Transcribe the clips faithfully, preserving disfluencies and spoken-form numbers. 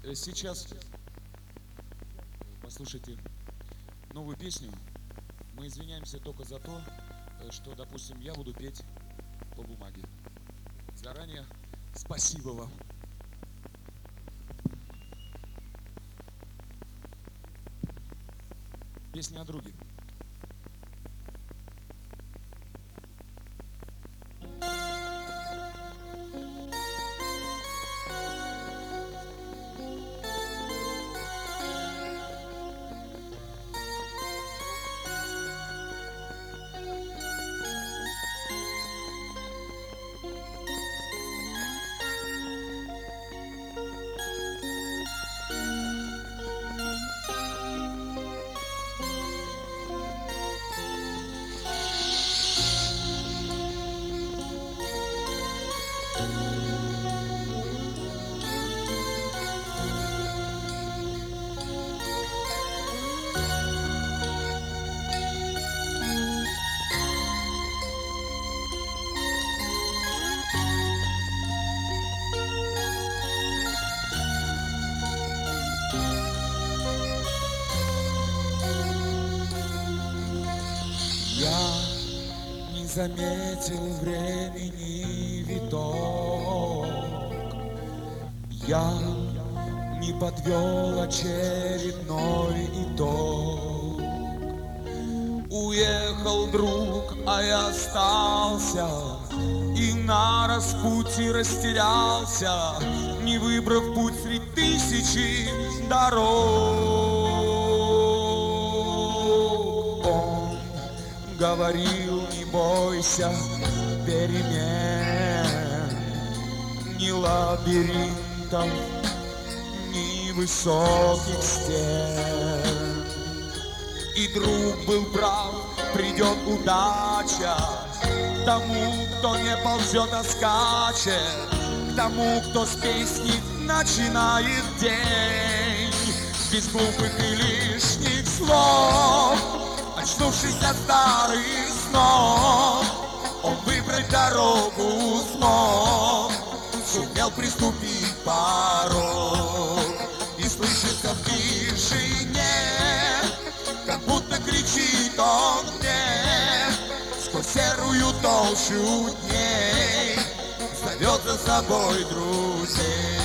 Сейчас послушайте новую песню. Мы извиняемся только за то, что, допустим, я буду петь по бумаге. Заранее спасибо вам. Песня о друге. Заметил времени виток, я не подвел очередной итог. Уехал друг, а я остался, и на распутье растерялся, не выбрав путь среди тысячи дорог. Он говорил: не бойся перемен, ни лабиринтов, ни высоких стен. И друг был прав, придет удача тому, кто не ползет, а скачет, к тому, кто с песни начинает день, без глупых и лишних слов. Очнувшись от старых снов, он выбрать дорогу смог, сумел приступить порог. И слышится в тишине, как будто кричит он мне, сквозь серую толщу дней зовет за собой друзей.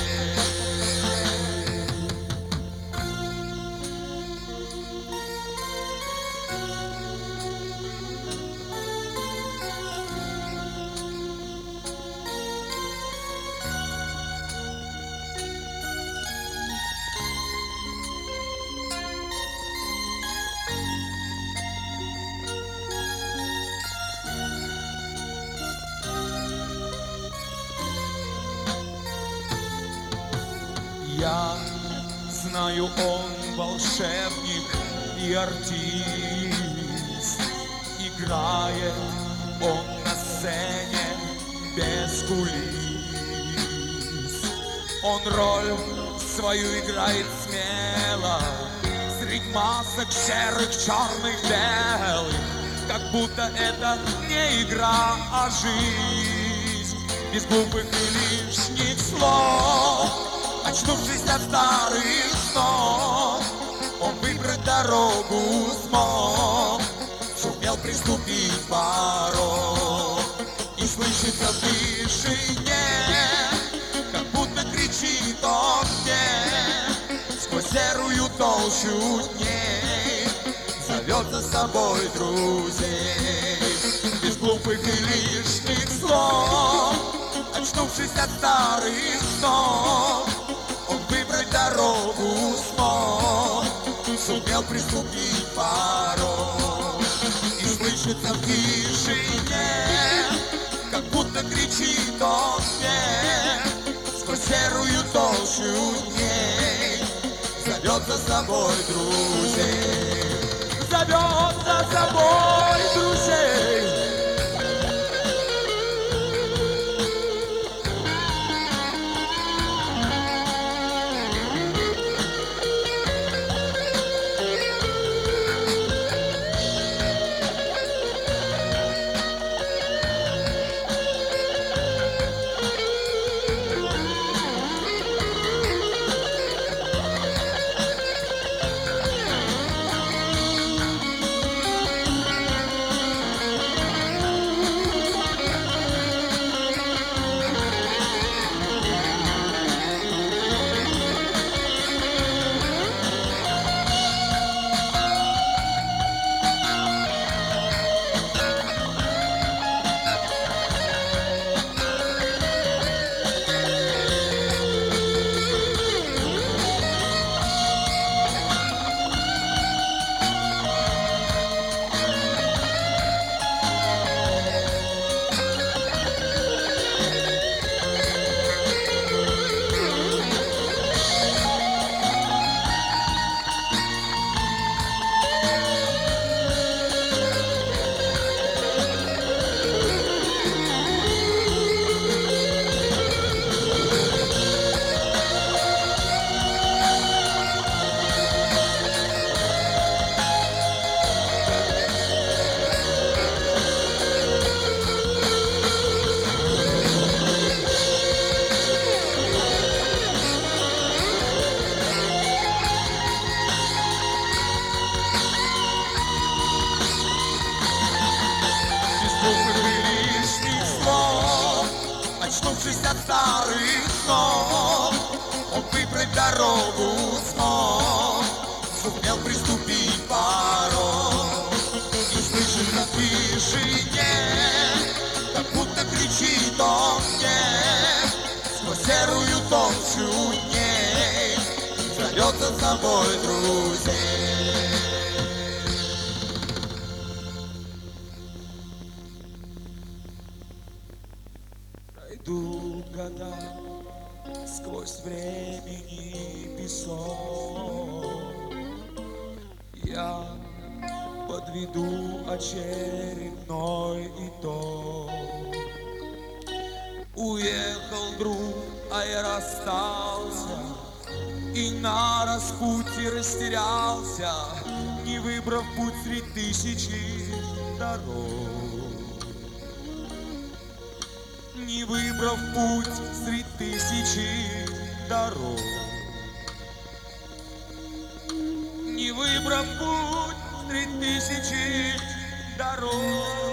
Я знаю, он волшебник и артист, играет он на сцене без кулис. Он роль свою играет смело, средь масок серых, черных, белых, как будто это не игра, а жизнь, без глупых и лишних слов. Очнувшись от старых снов, он выбрать дорогу смог, сумел приступить порог. И слышится в тишине, как будто кричит он мне, сквозь серую толщу дней зовет за собой друзей. Без глупых и лишних слов, очнувшись от старых снов, дорогу смог, сумел приступить порог. И слышится в тишине, как будто кричит он мне, сквозь серую толщу дней зовет за собой друзей, зовет за собой друзей. дорогу смог, сумел приступить порог. И слышит на тишине, как будто кричит он мне, сквозь серую толщу дней зовет за собой друзей. Пройдут года сквозь времени песок, я подведу очередной итог. Уехал друг, а я расстался, и на распутье растерялся, не выбрав путь среди тысячи дорог. Не выбрав путь среди тысячи дорог. Не выбрав путь среди тысячи дорог.